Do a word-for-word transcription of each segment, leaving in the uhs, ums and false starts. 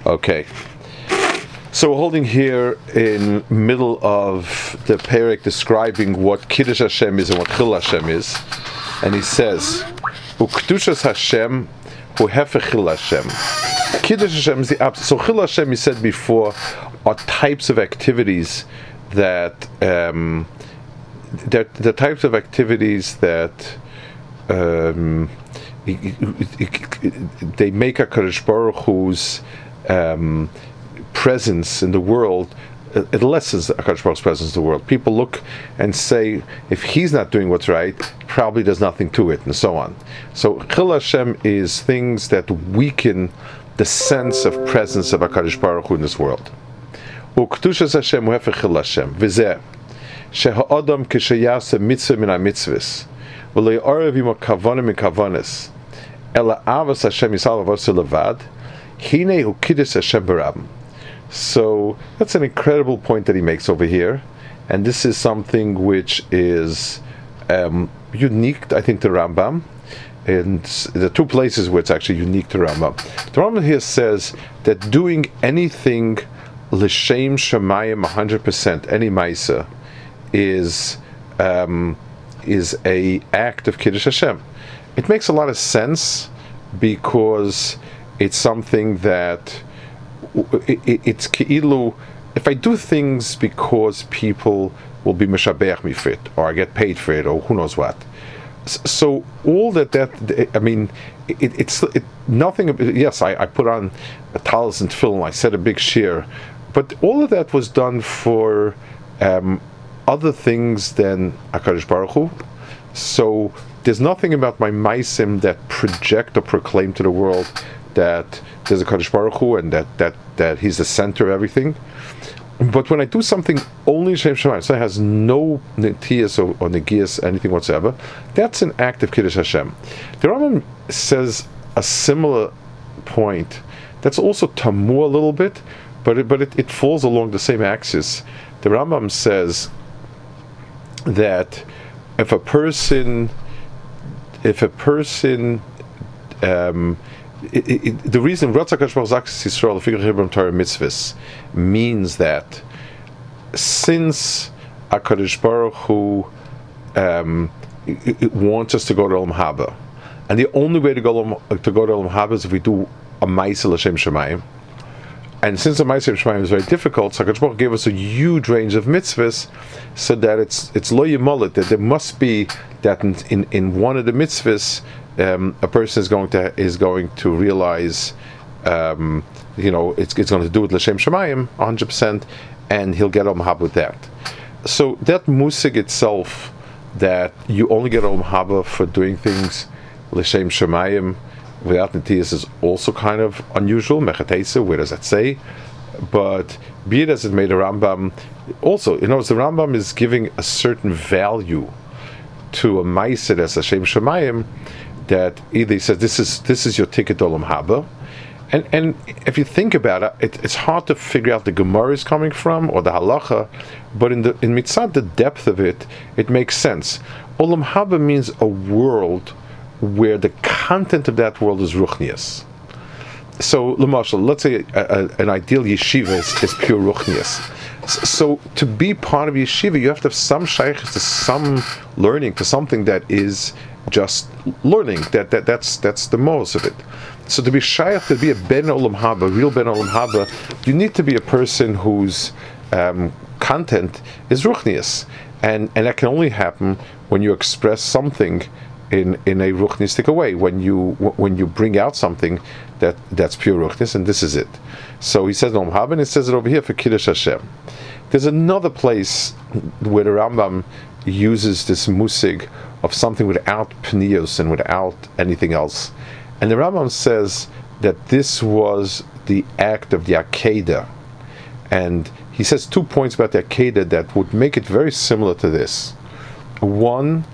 Okay. So we're holding here in middle of the Perek describing what Kiddush Hashem is and what Chil Hashem is. And he says, Ukdushas Hashem hu hefech Chil Hashem. Kiddush Hashem is the opposite. So Chil Hashem, he said before, are types of activities that, um, the, the types of activities that um, they make HaKadosh Baruch Hu's um, presence in the world, it lessens HaKadosh Baruch Hu's presence in the world. People look and say, if he's not doing what's right, probably there's nothing to it, and so on. So Chil Hashem is things that weaken the sense of presence of HaKadosh Baruch Hu in this world. U'ktushas Hashem u'hefech Chil Hashem v'zeh sheha'adam k'sheyaseh mitzvah min ha'mitzvahs v'lo ya'arev im ha'kavanim min kavanis ela avas Hashem yisal avos levad hine hu kiddush Hashem b'rabim. So that's an incredible point that he makes over here, and this is something which is um, unique, I think, to Rambam. And the two places where it's actually unique to Rambam. The Rambam here says that doing anything l'shem shemayim one hundred percent, any ma'isa, is um, is a act of Kiddush Hashem. It makes a lot of sense because it's something that it, it, it's ki'ilu. If I do things because people will be meshabeach me for it, or I get paid for it, or who knows what. So all that that I mean, it, it's it, nothing. Yes, I, I put on a talis and film. I said a big shir, but all of that was done for um, other things than HaKadosh Baruch Hu. So there's nothing about my maisim that project or proclaim to the world that there's a Kadosh Baruch Hu and that that that he's the center of everything. But when I do something only Shem Shemayim, so it has no netias or, or negias, anything whatsoever, that's an act of Kiddush Hashem. The Rambam says a similar point that's also tamur a little bit, but it, but it, it falls along the same axis. The Rambam says that if a person, if a person, um, It, it, it, the reason Ratzak HaKadosh Baruch Hu Yisrael L'Fikach Hibram Torah Mitzvahs means that since HaKadosh Baruch Hu um, it, it wants us to go to Olam Haba, and the only way to go to go to Olam Haba is if we do a Ma'aseh L'Shem Shemayim, and since the Ma'aseh L'Shem Shemayim is very difficult, so HaKadosh Baruch Hu gave us a huge range of mitzvahs, so that it's it's lo yimolet, that there must be that in in, in one of the mitzvahs. Um, a person is going to is going to realize, um, you know, it's it's going to do with l'shem shemayim one hundred percent, and he'll get Olam Haba with that. So that musig itself, that you only get Olam Haba for doing things l'shem shemayim without netias, is also kind of unusual. Mechatesa, where does that say? But be it as it may, the Rambam also, you know, the Rambam is giving a certain value to a ma'aseh as l'shem shemayim, that either he says this is this is your ticket to Olam Haba, and and if you think about it, it, it's hard to figure out the Gemara is coming from or the halacha, but in the in mitzad the depth of it, it makes sense. Olam Haba means a world where the content of that world is ruchnias. So, l'mashal, let's say a, a, an ideal yeshiva is, is pure ruchnias. So to be part of yeshiva, you have to have some shaykhs to some learning, to something that is just learning. That that that's that's the most of it. So to be shaykh, to be a ben olam haba, real ben olam haba, you need to be a person whose um, content is ruchnias, and and that can only happen when you express something in in a ruchnistic way. When you when you bring out something that that's pure ruchnis, and this is it. So he says olam haba, and it says it over here for Kiddush Hashem. There's another place where the Rambam uses this musig of something without pnios and without anything else. And the Rambam says that this was the act of the Akedah. And he says two points about the Akedah that would make it very similar to this. One,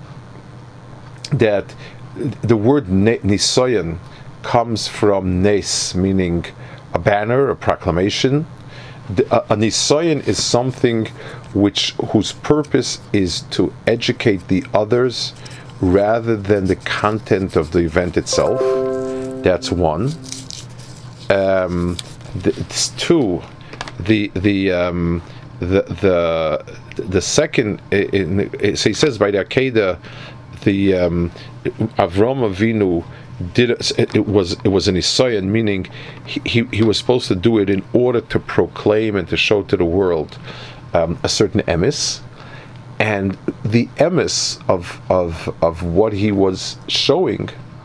that the word nisoyan comes from nes, meaning a banner, a proclamation. A nisoyan is something which whose purpose is to educate the others rather than the content of the event itself. That's one. Um, the, it's two. The the um, the the the second. In, in, so he says by the Akedah, the um, Avram Avinu did it, it was it was an Isayan, meaning he, he he was supposed to do it in order to proclaim and to show to the world um, a certain emes, and the emes of of of what he was showing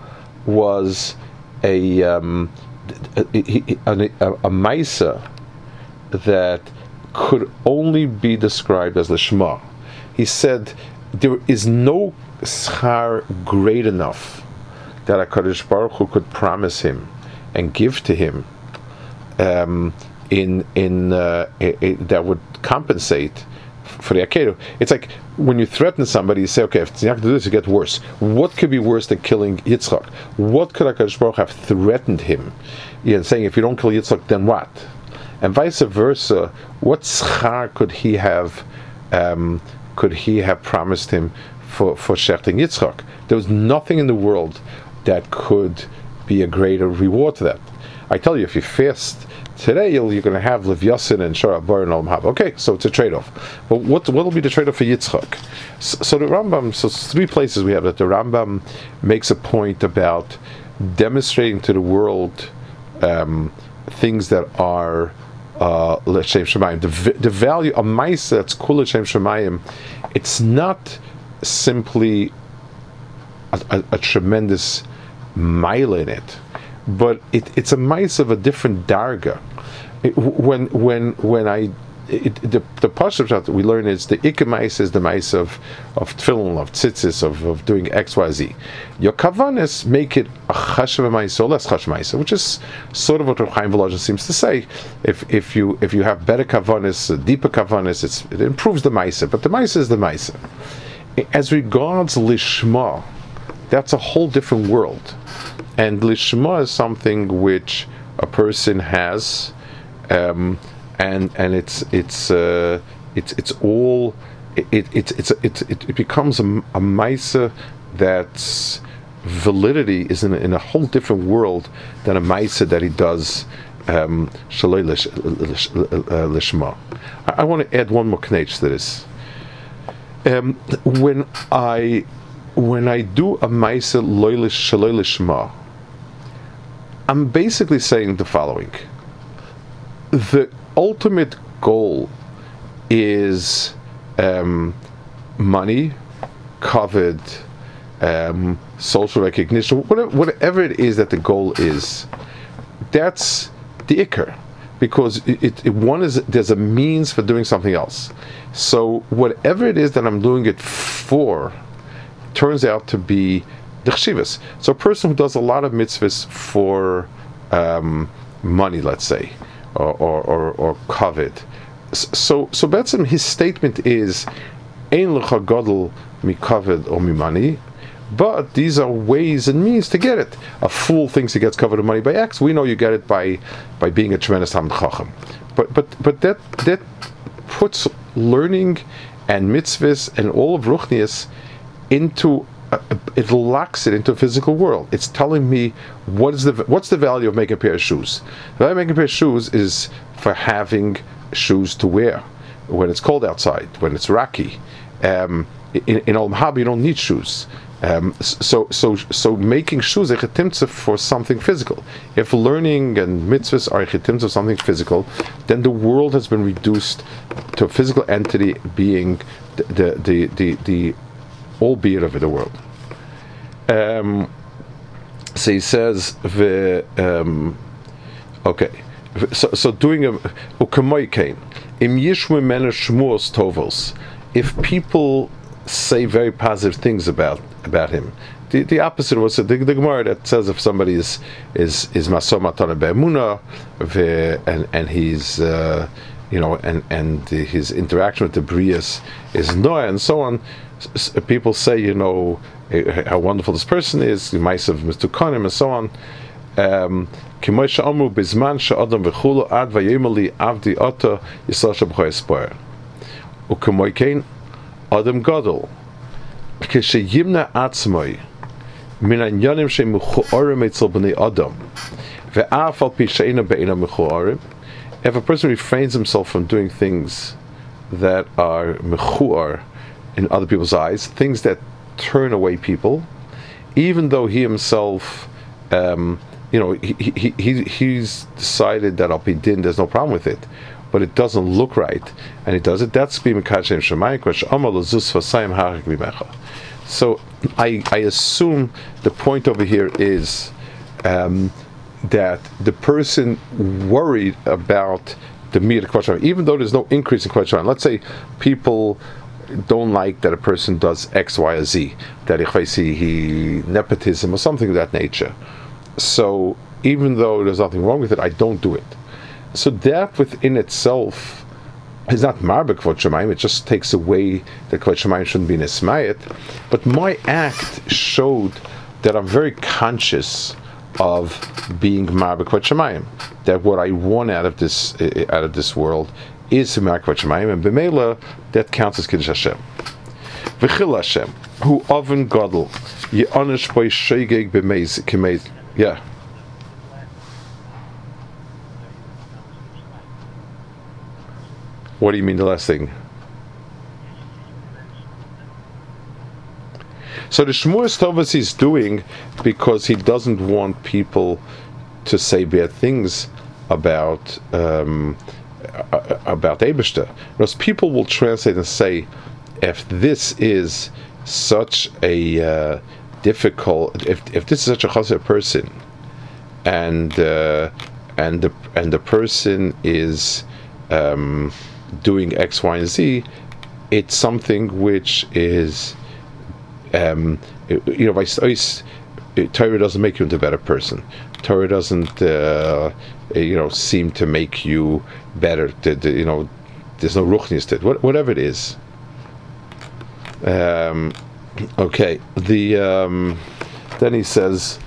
was a um, a, a, a, a Maisa that could only be described as Lishma. He said there is no schar great enough that HaKadosh Baruch Hu could promise him and give to him um, in in uh, a, a, that would compensate for the Akedah. It's like when you threaten somebody, you say, okay, if you're not going to do this, it gets worse. What could be worse than killing Yitzchak? What could HaKadosh Baruch Hu have threatened him? Yeah, saying, if you don't kill Yitzchak, then what? And vice versa, what schar could he have um, could he have promised him for, for shechting Yitzchak? There was nothing in the world that could be a greater reward to that. I tell you, if you fast today, you're, you're going to have Lev Yasin and Shara Bar and Olam Haba. Okay, so it's a trade-off. But what what will be the trade-off for Yitzchak? So, so the Rambam, so three places we have that the Rambam makes a point about demonstrating to the world um, things that are uh, L'Shem Shemayim. The, the value of Maisa that's Kul L'Shem Shemayim, it's not simply a, a, a tremendous mile in it, but it, it's a mice of a different darga. It, when when when I it, the the pasuk that we learn is the ikka mice is the mice of of tefillin, of tzitzis, of, of doing X Y Z. Your kavanas make it a chashav mice or less chashav mice, which is sort of what Reb Chaim Volozhin seems to say. If if you if you have better kavanas, deeper kavanas, it's it improves the mice, but the mice is the mice. As regards lishma, that's a whole different world. And lishma is something which a person has, um, and and it's it's uh, it's it's all it it it's it's it, it, it becomes a, a maisa that's validity is in a, in a whole different world than a maisa that he does um, shalei lishma. I, I want to add one more knetch to this. Um, when I when I do a maisa loilish shalei lishma, I'm basically saying the following. The ultimate goal is um, money, covet, um, social recognition, whatever, whatever it is that the goal is. That's the ikar, because it, it, it one is there's a means for doing something else. So whatever it is that I'm doing it for turns out to be the chshivas. So a person who does a lot of mitzvahs for um, money, let's say, or or, or, or covet. So so Betzim, his statement is ein lecha gadol mi covet or mi money, but these are ways and means to get it. A fool thinks he gets covered of money by X. We know you get it by by being a tremendous Talmid Chacham. But but but that that puts learning and mitzvahs and all of Ruchnius into uh, it locks it into a physical world. It's telling me what is the what's the value of making a pair of shoes. The value of making a pair of shoes is for having shoes to wear when it's cold outside, when it's rocky. Um, in, in Olam Haba, you don't need shoes. Um, so so so making shoes a chetimtza for something physical. If learning and mitzvahs are a chetimtza of something physical, then the world has been reduced to a physical entity being the the the, the, the albeit of the world. Um, so he says, the um, okay. So, so doing a ukamoykein im yishmu mena shmuos tovos. If people say very positive things about about him, the the opposite was the, the Gemara that says if somebody is is is masom matana be'emuna, and and he's uh, you know and and his interaction with the brias is noah and so on. People say, you know, how wonderful this person is, the mice of Mister Konim and so on. Um, Bizman she'adam v'chulu ad vayimali avdi ata yisasha b'choy espoir. Ukemoykein adam gadol k'sheyimna atzmoi min anyanim she'muchorim etzel b'nei adam If a person refrains himself from doing things that are mechuar in other people's eyes, things that turn away people, even though he himself, um, you know, he, he, he he's decided that al pi din there's no problem with it, but it doesn't look right, and he does it. That's being mekadeshem shemayim, which amar lezus vasayim harik bimecha. So I I assume the point over here is um, that the person worried about the meat of Kvod, even though there's no increase in Kvod. Let's say people don't like that a person does X, Y, or Z, that he, he nepotism or something of that nature. So even though there's nothing wrong with it, I don't do it. So that within itself is not marbek Kvod Shemayim. It just takes away that Kvod Shemayim shouldn't be nismayet. But my act showed that I'm very conscious of being marbek Kvod Shemayim. That what I want out of this uh, out of this world is marbek Kvod Shemayim, and b'meila that counts as kiddush Hashem. V'chil Hashem hu oven gadol ye'anish by shegeg b'meiz k'meiz. Yeah. What do you mean the last thing? So the Shmuas Tovas he's doing because he doesn't want people to say bad things about um, about Eibishter. Because people will translate and say, if this is such a uh, difficult, if if this is such a chassid person, and uh, and the and the person is um, doing X, Y, and Z, it's something which is, um, you know, Torah doesn't make you into a better person. Torah doesn't, uh, you know, seem to make you better. To, to, you know, there's no ruchnius to it. What, whatever it is. Um, okay. The um, then he says,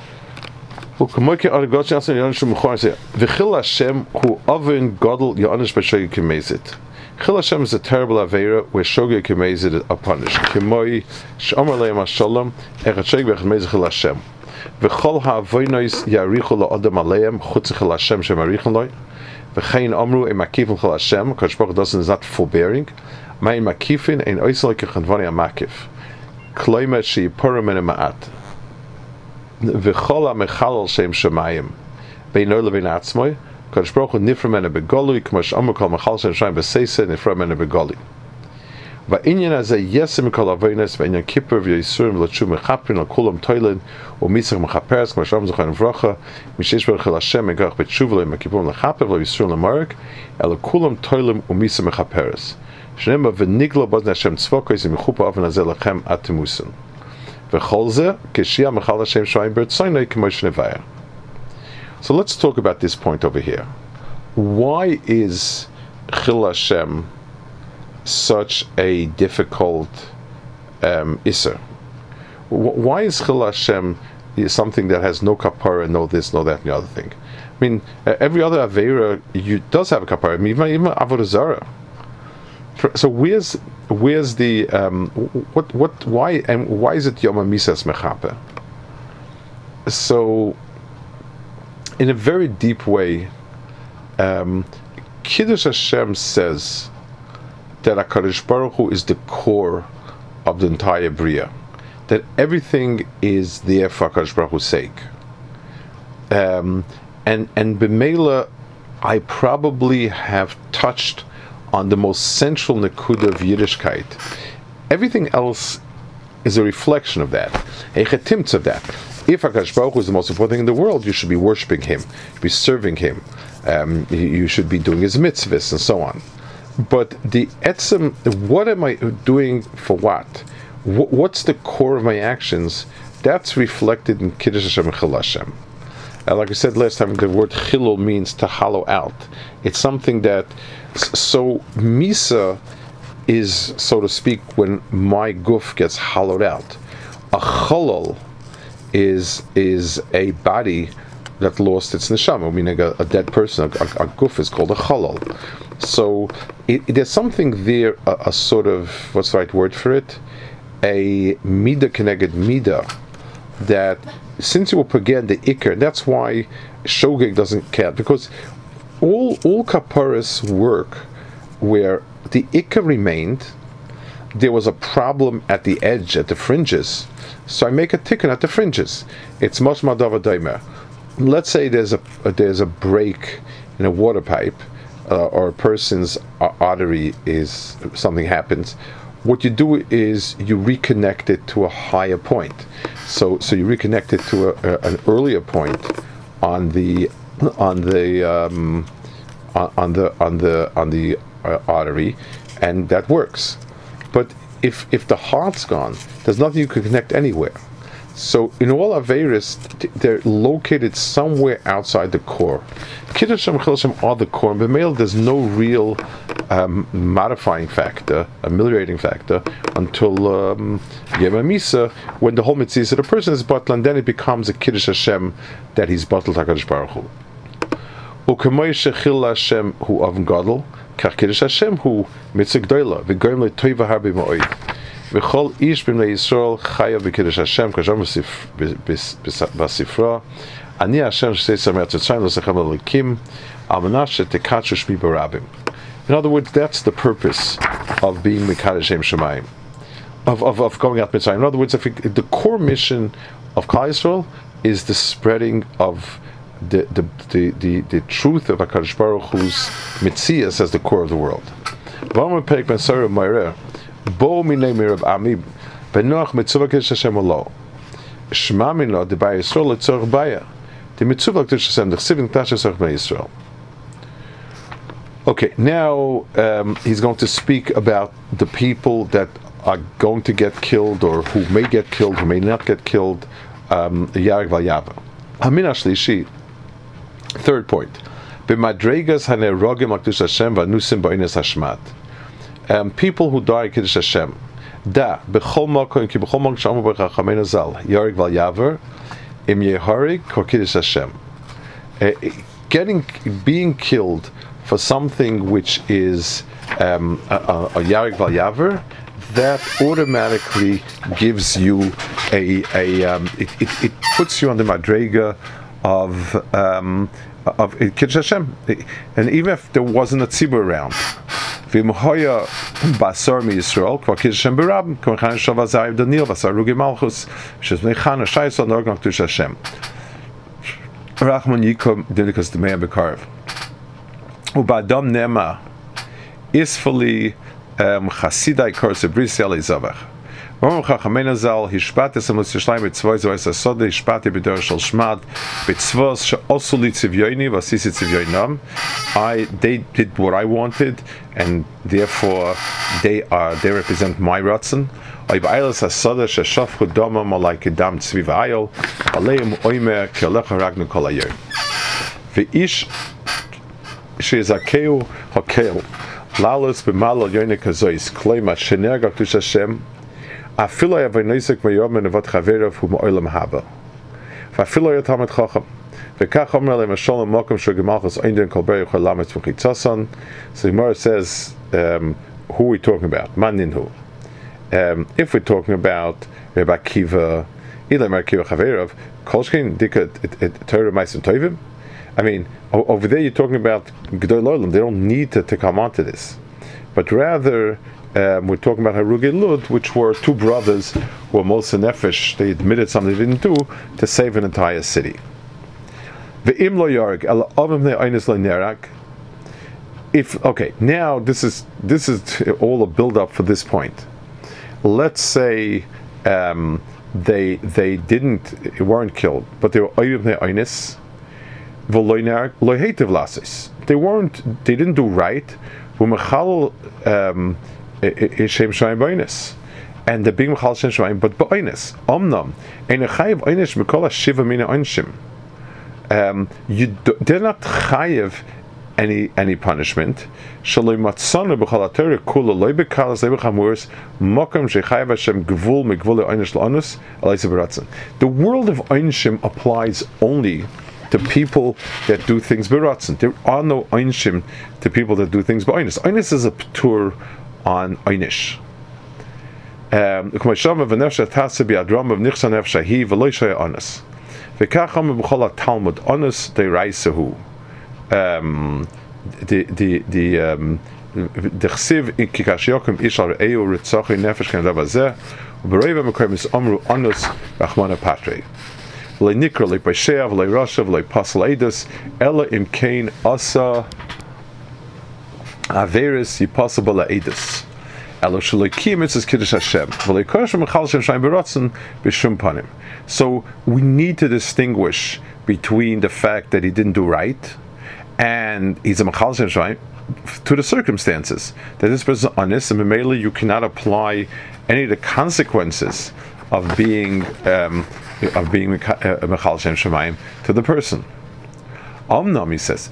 V'chil Hashem hu oven gadol ya'anish b'shogeg k'mezit. Chil Hashem is a terrible avera where shogeg k'mezit are punished. K'moi she'amar le'em hashalom echad shogeg v'echad mezit chil Hashem. V'chol ha'avonos ya'arichu la'adam aleim chutz chil Hashem she'marichon loy. V'chein amru ein makifin chil Hashem. Kadosh Baruch Hu doesn't is not forbearing. Ma'in makifin ein oisel k'chanvani ha'makif. Kloimer she'yiporu min ha'ma'at. V'chol ha'mechalal shem shemayim beino levein atzmoi Kadosh Baruch Hu nifra mena begolui k'mo she'amar kol mechal shem shemayim b'seiseh nifra mena begolui va'inyan hazeh yesem kol avonos va'inyan kippur v'yisurim v'lotshu mechaprin al kulam toilin u'misach mechaperes k'mo she'amar zochar nevracha mishesh baruch el Hashem megach b'tshuva lo yimekippurim lechaper v'lo yisurim lemarek el kulam toilim u'misach mechaperes shnema v'niglo bozne Hashem tzvokos yimichupa oven hazeh lechem atimusin. So let's talk about this point over here. Why is Chil Hashem such a difficult um, Isser? Why is Chil Hashem something that has no kapara, no this, no that, and the other thing? I mean, every other Aveira you does have a kapara, even, even Avodah Zarah. So where's where's the um, what what why and why is it Yom HaMisas Mechaper? So, in a very deep way, um, Kiddush Hashem says that HaKadosh Baruch Hu is the core of the entire Bria, that everything is there for HaKadosh Baruch Hu's sake. Um, and and b'meila, I probably have touched on the most central nekuda of Yiddishkeit. Everything else is a reflection of that, a chetimtz of that. If HaKadosh Baruch Hu is the most important thing in the world, you should be worshipping Him, be serving Him, um, you should be doing His mitzvahs and so on. But the etzem, what am I doing for what? What's the core of my actions? That's reflected in Kiddush Hashem and Chil Hashem. Uh, like I said last time, the word chilul means to hollow out. It's something that, so Misa is, so to speak, when my guf gets hollowed out. A chalal is is a body that lost its neshama, meaning a, a dead person. A, a, a guf is called a chalal. So it, it, there's something there, a, a sort of, what's the right word for it? A mida connected mida, that since you will again the ikr, that's why shogeg doesn't count because all all kaparas work where the ikka remained. There was a problem at the edge, at the fringes, so I make a tikkun at the fringes. It's mashma davar daimer. Let's say there's a there's a break in a water pipe, uh, or a person's artery is something happens. What you do is you reconnect it to a higher point. So so you reconnect it to a, a, an earlier point on the on the um, on, on the on the on the uh, artery, and that works. But if if the heart's gone, there's nothing you can connect anywhere. So in all Averis, they're located somewhere outside the core. Kiddush Hashem, Chil Hashem are the core. But male, there's no real um, modifying factor, ameliorating factor, until um, Yom Misa, when the whole mitzvah of the person is bottled, and then it becomes a Kiddush Hashem that he's bottled HaKadosh Baruch Hu. U'kemoi shechil Hashem hu avn gadol, kach Kiddush Hashem hu mitzvah gdoila, v'goyim le'toiva harbi ma'oid. V'chol ish b'nei Yisrael chayav v'kiddush Hashem k'sham b'sifra ani Hashem sh'seisam eretzitzrayim l'sechem l'elikim al manat she'tekatzu shmi b'rabim. In other words, that's the purpose of being Mekadosh Shem Shemayim, of, of of going out Mitzrayim. In other words, if, it, if the core mission of Klal Yisrael is the spreading of the the the, the, the truth of HaKadosh Baruch Hu's Mitzias as the core of the world. V'amar Perek Ben Sarah Meireh Bo minei mirab ami benoach mitzvah kiddush Hashem olo shma mino de bay Yisrael letzorch baya the mitzvah kiddush Hashem the chesivin k'tash Yisrael b'nei Yisrael. Okay, now um, he's going to speak about the people that are going to get killed, or who may get killed, who may not get killed. Um, Yarek v'Yava. Hamin Ashlishi. Third point. B'madregas hanerogim k'tash Hashem v'anusim ba'ines hashmat. Um, people who die Kiddush Hashem. Da b'chol makom ki b'chol makom shamu b'chachamenu zal Yarek v'Yaver im yeharik ko Kiddush Hashem. Uh, getting being killed for something which is um, a, a, a Yarek v'Yaver, that automatically gives you a a um, it, it, it puts you on the madrega of um, of Kiddush Hashem, and even if there wasn't a tzibur around. V'imhoya basar mi Yisrael kvar Kiddush Hashem berabim kvar chan shal v'zayiv Daniel basar rugi malchus shes mechan shayisol norgan Kiddush Hashem rachman yikom dinikas d'mei bekarv ubadam nema isfali chasidai korse brisi alei zavach V'amar chachamenu zal hishpat esam l'tzishlayim b'tzvoi zois asode hishpati b'dor shel shmad b'tzvos she'osu li tzivyoini v'asisi tzivyoinam. I they did what I wanted, and therefore they are they represent my ratzon. Oy b'aylas asode she'shafchu domam alai kedam tzvi v'ayol aleim oimer ke'olecha ragnu kol hayom v'ish she'zakeu hakel lalos b'malol yoine kazois kleima shenerga k'tush Hashem Afilo yavaynisek vayom nevat chaverav hu ma'olam haba. Vafilo yatamet chacham. V'kach omer leim shalom makom shogemalchus einden kol berich halamet v'chitzason. So the Gemara says, um, who are we talking about? Maninhu. Um, if we're talking about Rebbe Akiva, Ilay Akiva chaverav, kolshkein dikat Torah ma'asim tovim. I mean, over there you're talking about Gedol Olam. They don't need to, to come onto this, but rather. Um, we're talking about Harugi Lud, which were two brothers who were Moshe Nefesh. They admitted something they didn't do to save an entire city. Ve'im lo yarg el avim ne'aynis lo nerak. If okay, now this is this is all a build up for this point. Let's say um, they they didn't weren't killed, but they were avim ne'aynis v'lo nerak lo heitev lasis. They weren't. They didn't do right. V'mechal. Um, Shem Shemaim b'oines, and the big Mechal Shem Shemaim, but b'oines. Omnam, ein chayiv oines b'kol hashiva mina onshim. Um, you do, they're not chayiv any any punishment. Shaloi matzana b'chol haTorah kula loy b'kalas loy b'chamuris mokom shechayiv Hashem gvul megvul oines l'onus alayse b'ratzon. The world of onshim applies only to people that do things b'ratzon. There are no onshim to people that do things b'oines. Oines is a p'tur on Einish. Um, V'kacham b'chol Talmud onus deiraisahu. Um, the the the um, the chsiv kikashyokim ishal re'eu ritzochi nefesh kan rabazeh u'bereva mekoyim omru onus rachmana patre. V'lei nikra v'lei pashea v'lei rasha v'lei pasal edus ela im kain asa averis yipasabel edus. So we need to distinguish between the fact that he didn't do right and he's a Mechal Shem Shemaim to the circumstances. That this person is honest, and mainly you cannot apply any of the consequences of being um, of being a Mechal Shem Shemaim to the person. Omnam, he says,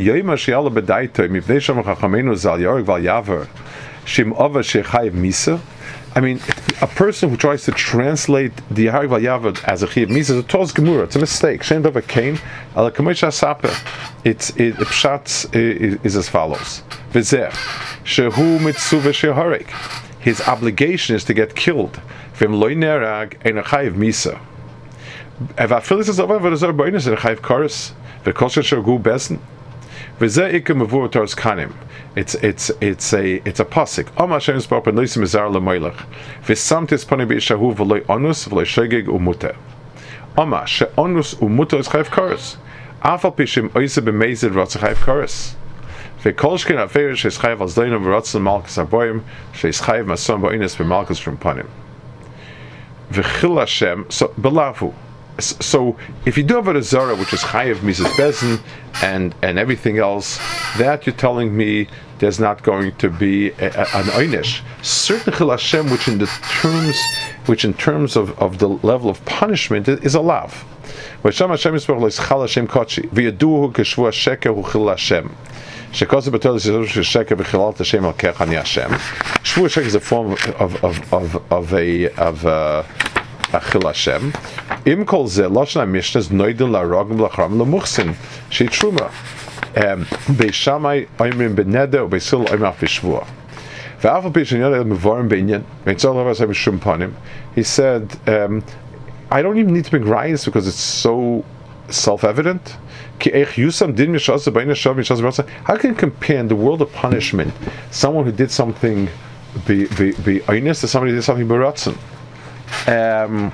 I mean, a person who tries to translate the Harag Val Yavad as a Chiyav Misa is a Tos Gemura. It's a mistake. Shem Dova Kain, Ala Kamoisha Sape. It's it Pshat is as follows: V'zeh Shehu Mitzuve Sheharek. His obligation is to get killed. V'im Loi Nerag Ein Chayav Misa. Eva Philis is over V'zor Boinus Ein Chayav Koris. V'Kosher Shogu Besen. V'zeh Ikem Mavur Tors Kanim. It's it's it's a it's a pasuk. Oma Hashem spoke and loisim izar lemoilach. V'samtis pani beishahu v'loi onus v'loi shegeg umute. Oma she onus umute is chayv kares. Afal pishim oise b'meizid rotz chayv kares. V'kolshkin aferish she's chayv al zleinim v'rotz l'malchus aboyim she's chayv mason ba'inus v'malchus from panim. V'chil Hashem so belavu. So if you do have a zara which is chayiv misas bezin and and everything else, that you're telling me there's not going to be a, a, an einish. Certain chil Hashem, which in the terms, which in terms of, of the level of punishment is a lav. V'Hashem Hashem yisparach lo yischal Hashem kochi v'yaduhu k'shvu sheker hu chil Hashem. Shekosu b'tol yisrael sheker v'chilat Hashem al kechani Hashem. Shvu sheker is a form of of of of a of a Achil Hashem. Im kol ze lashna mishnas noidin la rogim la chram la muchsin she truma. Beishamai oimrim beneder beisil oimrim afishvua. Ve'afal pishin yod el mevorim beinyan veitzol havas havas shum panim. He said, um, I don't even need to bring rayas because it's so self-evident. Ki eich yusam din mishasa beina shav mishasa b'rasa. How can you compare in the world of punishment someone who did something be be be honest to somebody who did something b'ratzon? Um,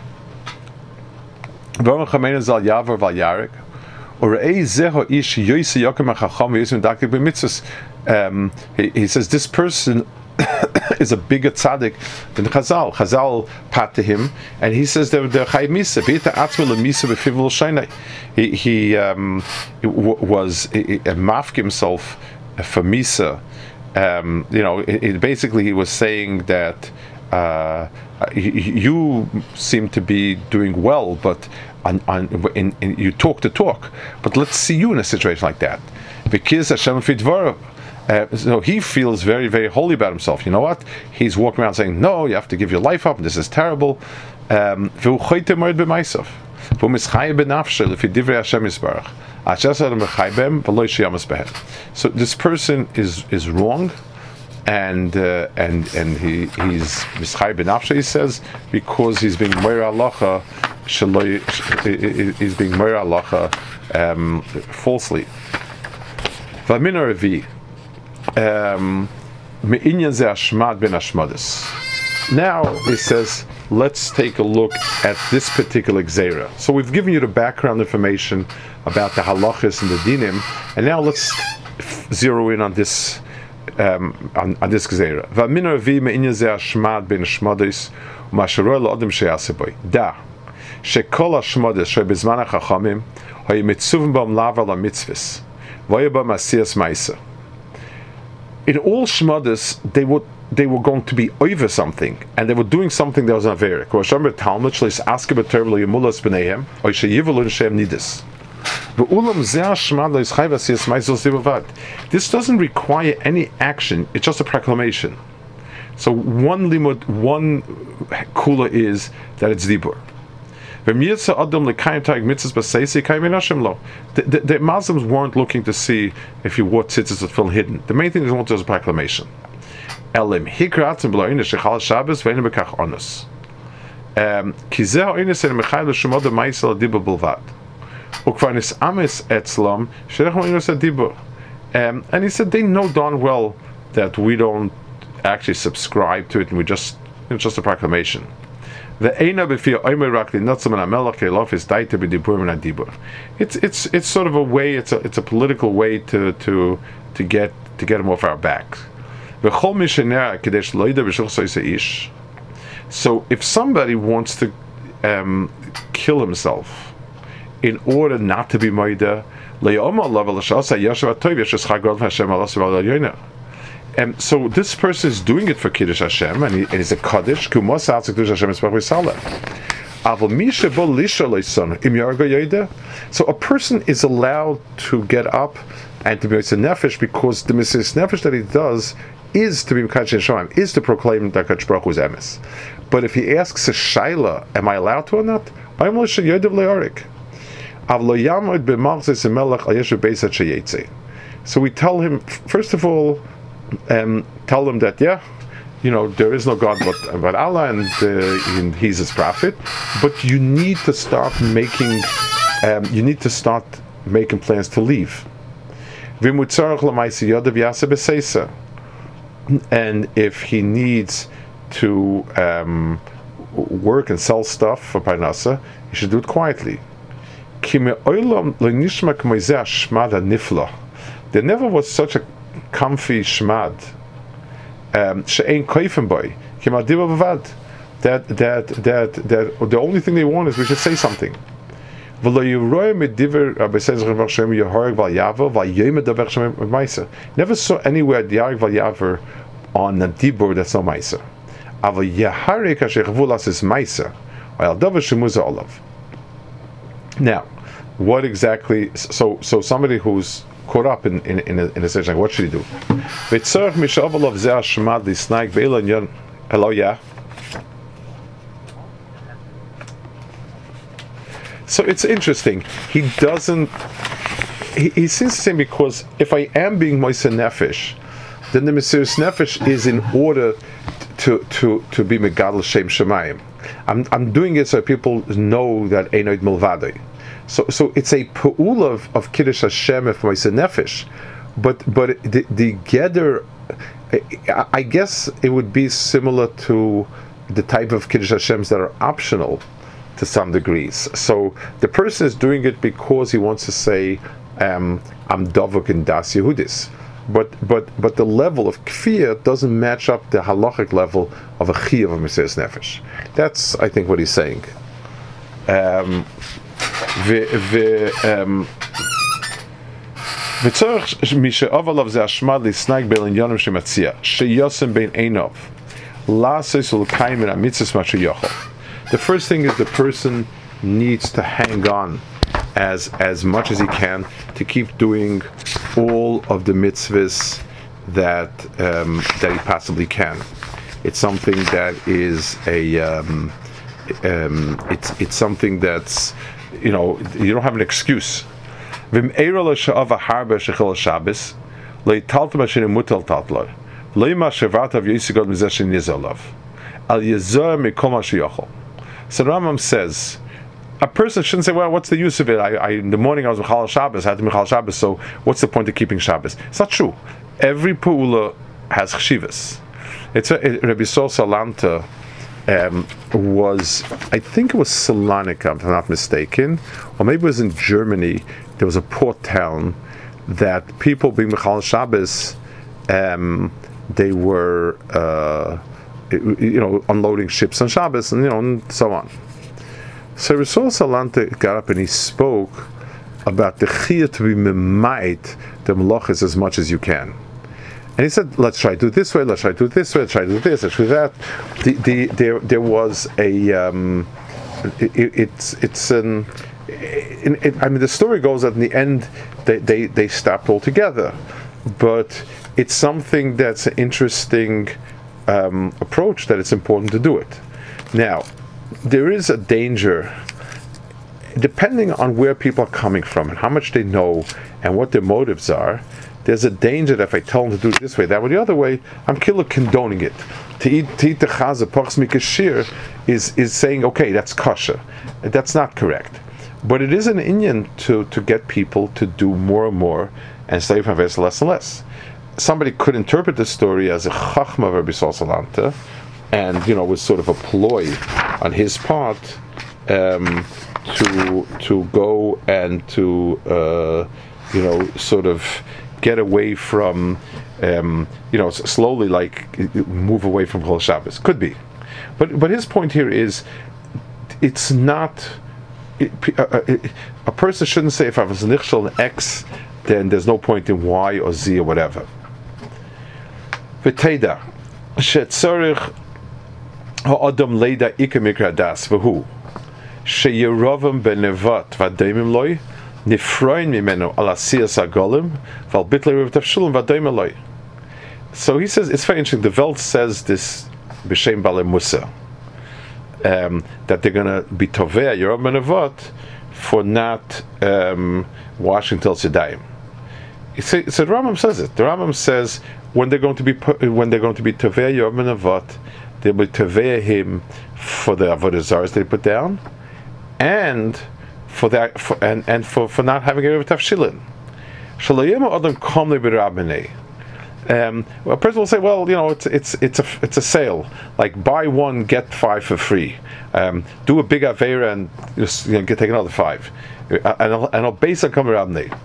um, he, he says this person is a bigger tzaddik than Chazal. Chazal pat to him, and he says they're chayiv misa. He he um, was a mafk himself for misa. Um, you know, it, it basically he was saying that. Uh, you seem to be doing well, but on, on, in, in, you talk the talk. But let's see you in a situation like that. Because Hashem fidvarav. Uh, so he feels very, very holy about himself. You know what? He's walking around saying, "No, you have to give your life up. This is terrible." Um, so this person is is wrong. And uh, and and he he's mischai benafshe, he says, because he's being moira halacha shaloi, he's being moira halacha um, falsely. V'amina revi me'inyan ze ashmad ben ashmadas. Now he says, let's take a look at this particular gzeira. So we've given you the background information about the halachas and the dinim, and now let's zero in on this. Um, on, on this gzeira. V'amina revi me'inyan ze ashmad ben ashmadas u'masharoi l'odem she'aseboy. Da shekol ashmadas she'bizman ha'chachamim hayu mitzuvim b'am lavar la'mitzvus v'hayu b'am asiyas ma'isa. In all shmadas, they would they were going to be over something, and they were doing something that was not very. Talmud shleis aske b'terv lo yemulas b'neihem oy she'yivalu n'shem nidus. This doesn't require any action, it's just a proclamation. So one limud, one kula is that it's dibur. The, the, the Muslims weren't looking to see if you wore tzitzis that fell hidden. The main thing is wanted was a proclamation. Um, Ukvanis amis etzlam sherech moinos adibur. Um, and he said they know darn well that we don't actually subscribe to it, and we just it's just a proclamation. The eina b'fir omer rak l'notzam ha'melech elof is daita b'diburim adibur. It's it's it's sort of a way. It's a it's a political way to to to get to get him off our backs. V'chol mishenera kadesh loida b'shulchay seish. So if somebody wants to um, kill himself in order not to be moida. And so this person is doing it for Kiddush Hashem, and, he, and he's a Kaddish. So a person is allowed to get up and to be Mitzvah Nefesh because the Mitzvah Nefesh that he does is to be Mekadosh Hashem, is to proclaim that Kadosh Baruch Hu's emes. But if he asks a Shaila, am I allowed to or not? I'm L'She Yodev Le'arik. So we tell him, first of all, um, tell him that, yeah, you know, there is no God but, but Allah, and, uh, and He's His prophet. But you need to start making, um, you need to start making plans to leave. And if he needs to um, work and sell stuff for Parnasa, he should do it quietly. There never was such a comfy shmad. Um, that that that that the only thing they want is we should say something. Never saw anywhere the Yarek Val Yaver on the Dibur that's no Maisa. Now, what exactly? So, so somebody who's caught up in in in a, in a situation, what should he do? Hello, yeah. So it's interesting. He doesn't. He, he seems to say, because if I am being Moiseh Nefesh, then the Mesiras Nefesh is in order to to to be Megadol Shem Shemayim. I'm I'm doing it so people know that Einoid Milvadoi. So so it's a Pa'ul of, of Kiddush Hashem of Moiseh Nefesh, but but the the Geder, I, I guess it would be similar to the type of Kiddush Hashems that are optional to some degrees. So the person is doing it because he wants to say, um, I'm Dovuk in Das Yehudis. But but but the level of kfir doesn't match up the halachic level of a chiyuv of Mesiras Nefesh. That's, I think, what he's saying. Um, the the um, the first thing is the person needs to hang on as as much as he can to keep doing all of the mitzvahs that um, that he possibly can. It's something that is a um, um, it's it's something that's, you know, you don't have an excuse. If So the Rambam says, a person shouldn't say, well, what's the use of it? I, I in the morning I was Mechal Shabbos, I had to Mechal Shabbos, so what's the point of keeping Shabbos? It's not true. Every Pa'ula has Chshivas. It's a, it, Rabbi Sol Salanta um, was, I think it was Salonika, if I'm not mistaken, or maybe it was in Germany. There was a port town that people being Mechal Shabbos, um, they were, uh, you know, unloading ships on Shabbos, and you know, and so on. So Rasul Salanta got up and he spoke about the chiyah to be memait the melachos as much as you can, and he said, let's try to do it this way, let's try to do it this way, let's try to do this, let's do that. The, the there there was a um, it, it, it's it's an it, it, I mean, the story goes that in the end they they, they stopped altogether, but it's something that's an interesting um, approach, that it's important to do it. Now, there is a danger, depending on where people are coming from and how much they know and what their motives are. There's a danger that if I tell them to do it this way, that way, the other way, I'm killer condoning it. To eat to eat the chaza pachs mikashir is is saying, okay, that's kosher. That's not correct. But it is an inyan to, to get people to do more and more and stay from less and less. Somebody could interpret the story as a chachma of Rabbi Salanta, and you know, was sort of a ploy on his part um, to to go and to uh, you know, sort of get away from um, you know, slowly like move away from Chol Shabbos. Could be, but but his point here is it's not. It, uh, it, a person shouldn't say if I was nichshel in X, then there's no point in Y or Z or whatever. V'teida shetzorich ha'adam leida ikemikra das v'hu sheyerovim benevat v'adeimim loy nifroin mimenu al asiyas hagolim v'al bitlei rev tafshulim v'adeimim loy. So he says, it's very interesting, the Welt says this b'shem Balei Musa, um, that they're going to be tovei Yerovim benevot for not um, washing till Yadayim. So, so the Rambam says it. The Rambam says when they're going to be when they're going to be tovei Yerovim benevot, they'll be tovei him for the avodah zaros they put down, and for that, for, and and for, for not having a tafshilin. Shalayim adam komli b'rabbanei. Um, well, a person will say, well, you know, it's it's it's a it's a sale, like buy one get five for free. Um, do a big avera and just, you know, get take another five, and I'll, and I'll base on coming around there.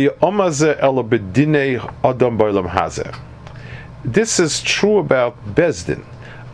This is true about Bezdin.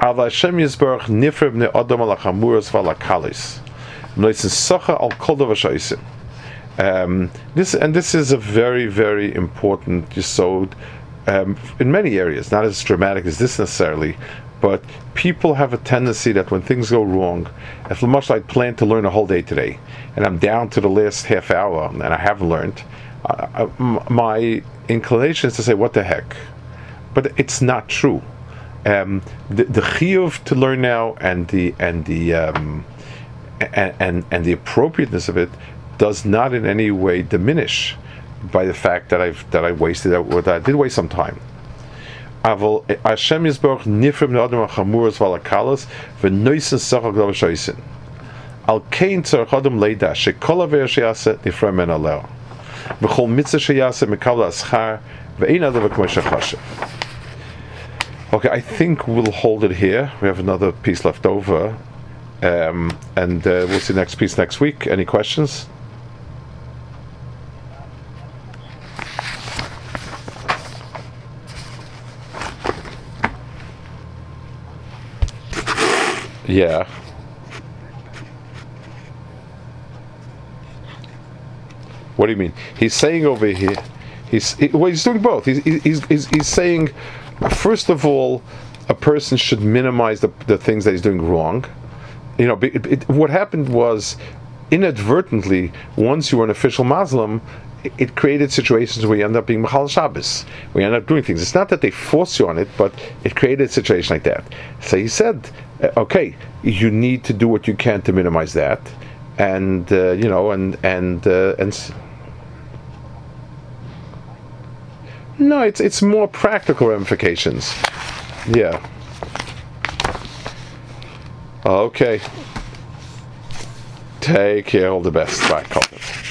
Um, this and this is a very very important yesod. Um, in many areas, not as dramatic as this necessarily, but people have a tendency that when things go wrong, if much I plan to learn a whole day today, and I'm down to the last half hour, and I haven't learned, uh, my inclination is to say, what the heck? But it's not true. Um, the, the chiyuv to learn now, and the and the um, and, and and the appropriateness of it does not in any way diminish by the fact that I've that I wasted or that I did waste some time. Aval Hashem Yisborach nifrim ne'adam hachamuras v'alakalas v'noisen sachal gdav shoysin. Al kein tzarich adam leida shekol aver sheyase nifrim men aleo v'chol mitzvah sheyase mekabel aschar ve'ein adav v'kmo shechashev. Okay, I think we'll hold it here. We have another piece left over, um, and uh, we'll see the next piece next week. Any questions? Yeah. What do you mean? He's saying over here, he's he, well, he's doing both. He's he's he's, he's saying, first of all, a person should minimize the the things that he's doing wrong. You know, it, it, what happened was, inadvertently, once you were an official Muslim, it, it created situations where you end up being Machal Shabbos, where you end up doing things. It's not that they force you on it, but it created a situation like that. So he said, okay, you need to do what you can to minimize that, and uh, you know, and and uh, and. S- no, it's it's more practical ramifications. Yeah. Okay. Take care. All the best. Bye. Call it.